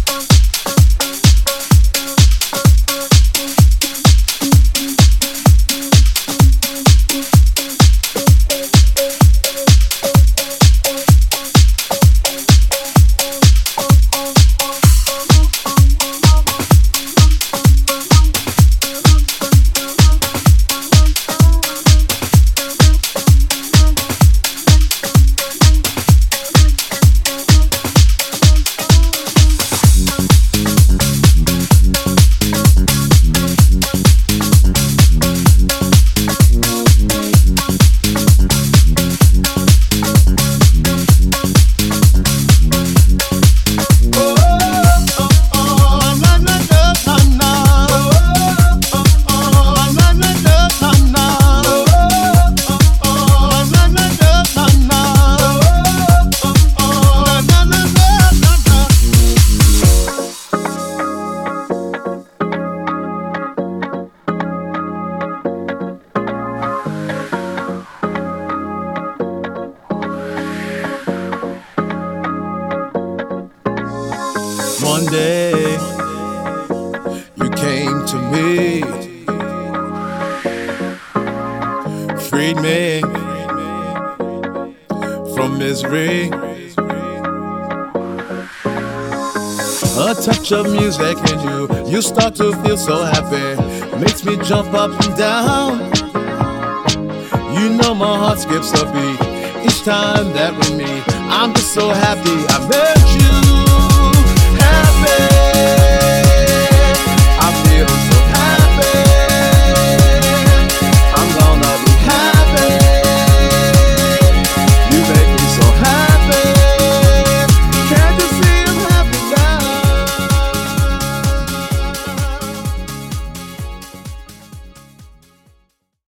One day you came to me, freed me from misery. A touch of music and you start to feel so happy. Makes me jump up and down. You know my heart skips a beat each time that we meet. I'm just so happy I met you.